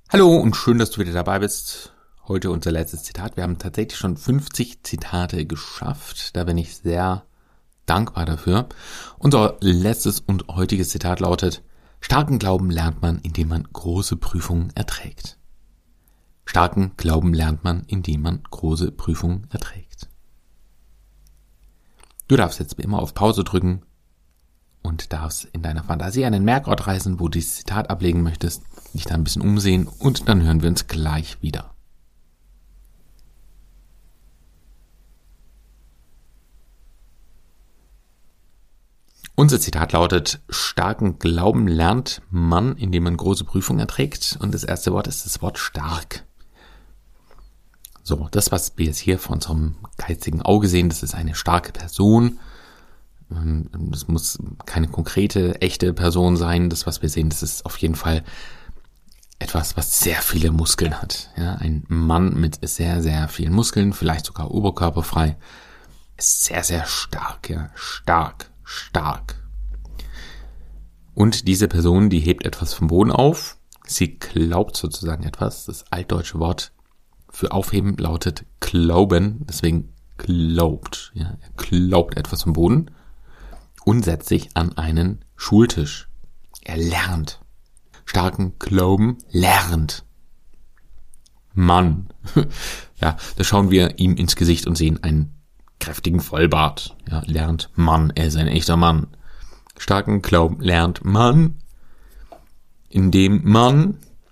Hallo und schön, dass du wieder dabei bist. Heute unser letztes Zitat. Wir haben tatsächlich schon 50 Zitate geschafft. Da bin ich sehr dankbar dafür. Unser letztes und heutiges Zitat lautet: Starken Glauben lernt man, indem man große Prüfungen erträgt. Starken Glauben lernt man, indem man große Prüfungen erträgt. Du darfst jetzt wie immer auf Pause drücken und darfst in deiner Fantasie einen Merkort reisen, wo du dieses Zitat ablegen möchtest, dich da ein bisschen umsehen und dann hören wir uns gleich wieder. Unser Zitat lautet: Starken Glauben lernt man, indem man große Prüfungen erträgt. Und das erste Wort ist das Wort stark. So, das, was wir jetzt hier vor unserem geistigen Auge sehen, das ist eine starke Person. Das muss keine konkrete, echte Person sein. Das, was wir sehen, das ist auf jeden Fall etwas, was sehr viele Muskeln hat. Ja, ein Mann mit sehr, sehr vielen Muskeln, vielleicht sogar oberkörperfrei, ist sehr, sehr stark. Ja, stark. Und diese Person, die hebt etwas vom Boden auf. Sie glaubt sozusagen etwas. Das altdeutsche Wort für aufheben lautet glauben. Deswegen glaubt. Ja, er glaubt etwas vom Boden und setzt sich an einen Schultisch. Er lernt. Starken Glauben lernt. Mann. Ja, da schauen wir ihm ins Gesicht und sehen einen kräftigen Vollbart. Ja, lernt Mann. Er ist ein echter Mann. Starken Glauben lernt man, indem man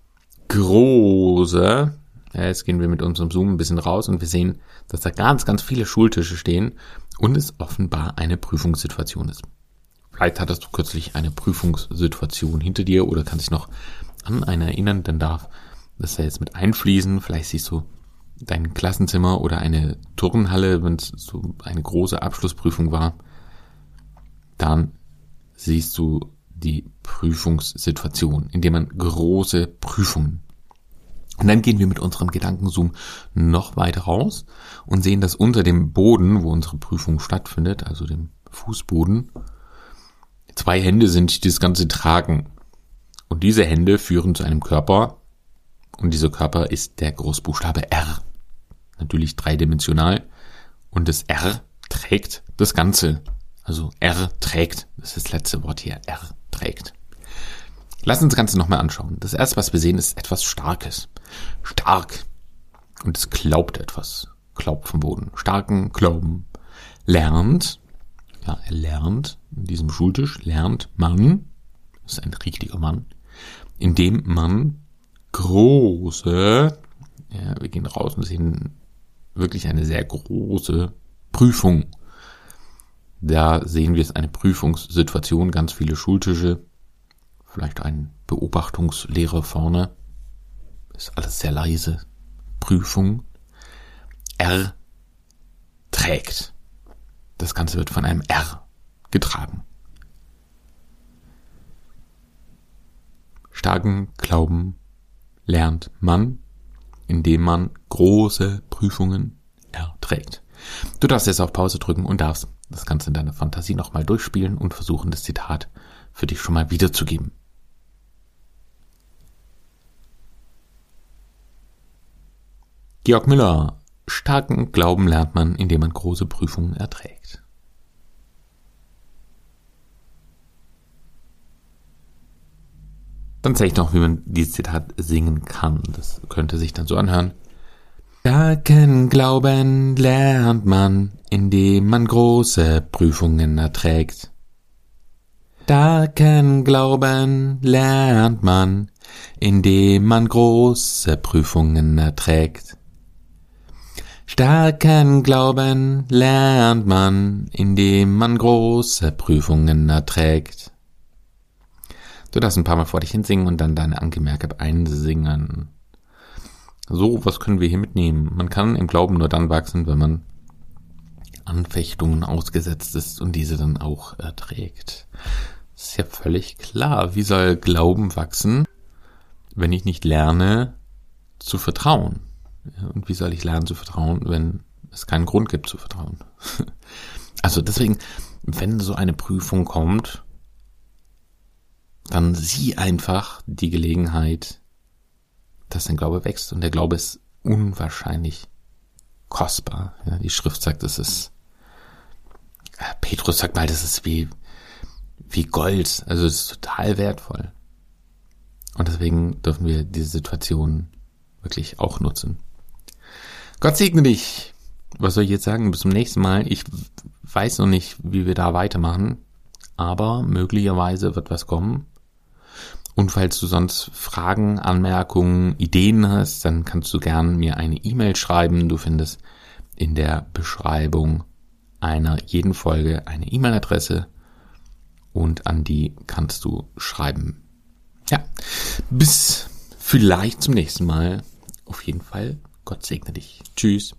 große, jetzt gehen wir mit unserem Zoom ein bisschen raus und wir sehen, dass da ganz, ganz viele Schultische stehen und es offenbar eine Prüfungssituation ist. Vielleicht hattest du kürzlich eine Prüfungssituation hinter dir oder kannst dich noch an eine erinnern, dann darf das ja jetzt mit einfließen. Vielleicht siehst du dein Klassenzimmer oder eine Turnhalle, wenn es so eine große Abschlussprüfung war, dann siehst du die Prüfungssituation, indem man große Prüfungen. Und dann gehen wir mit unserem Gedankenzoom noch weiter raus und sehen, dass unter dem Boden, wo unsere Prüfung stattfindet, also dem Fußboden, 2 Hände sind, die das Ganze tragen. Und diese Hände führen zu einem Körper. Und dieser Körper ist der Großbuchstabe R. Natürlich dreidimensional. Und das R trägt das Ganze. Also R trägt. Das ist das letzte Wort hier. R trägt. Lass uns das Ganze nochmal anschauen. Das erste, was wir sehen, ist etwas Starkes. Stark. Und es glaubt etwas. Glaubt vom Boden. Starken Glauben. Lernt. Ja, er lernt. In diesem Schultisch lernt man. Das ist ein richtiger Mann. Indem man große, ja, wir gehen raus und sehen wirklich eine sehr große Prüfung. Da sehen wir es, eine Prüfungssituation, ganz viele Schultische, vielleicht ein Beobachtungslehrer vorne. Ist alles sehr leise. Prüfung. R trägt. Das Ganze wird von einem R getragen. Starken Glauben lernt man, indem man große Prüfungen erträgt. Du darfst jetzt auf Pause drücken und darfst das Ganze in deiner Fantasie nochmal durchspielen und versuchen, das Zitat für dich schon mal wiederzugeben. Georg Müller: Starken Glauben lernt man, indem man große Prüfungen erträgt. Dann zeige ich noch, wie man dieses Zitat singen kann. Das könnte sich dann so anhören. Starken Glauben lernt man, indem man große Prüfungen erträgt. Starken Glauben lernt man, indem man große Prüfungen erträgt. Starken Glauben lernt man, indem man große Prüfungen erträgt. Du darfst ein paar Mal vor dich hinsingen und dann deine Angemerke einsingen. So, was können wir hier mitnehmen? Man kann im Glauben nur dann wachsen, wenn man Anfechtungen ausgesetzt ist und diese dann auch erträgt. Das ist ja völlig klar. Wie soll Glauben wachsen, wenn ich nicht lerne zu vertrauen? Und wie soll ich lernen zu vertrauen, wenn es keinen Grund gibt zu vertrauen? Also deswegen, wenn so eine Prüfung kommt, dann sieh einfach die Gelegenheit, dass dein Glaube wächst. Und der Glaube ist unwahrscheinlich kostbar. Ja, die Schrift sagt, es ist, Petrus sagt mal, das ist wie Gold. Also es ist total wertvoll. Und deswegen dürfen wir diese Situation wirklich auch nutzen. Gott segne dich. Was soll ich jetzt sagen? Bis zum nächsten Mal. Ich weiß noch nicht, wie wir da weitermachen, aber möglicherweise wird was kommen. Und falls du sonst Fragen, Anmerkungen, Ideen hast, dann kannst du gern mir eine E-Mail schreiben. Du findest in der Beschreibung einer jeden Folge eine E-Mail-Adresse und an die kannst du schreiben. Ja, bis vielleicht zum nächsten Mal. Auf jeden Fall, Gott segne dich. Tschüss.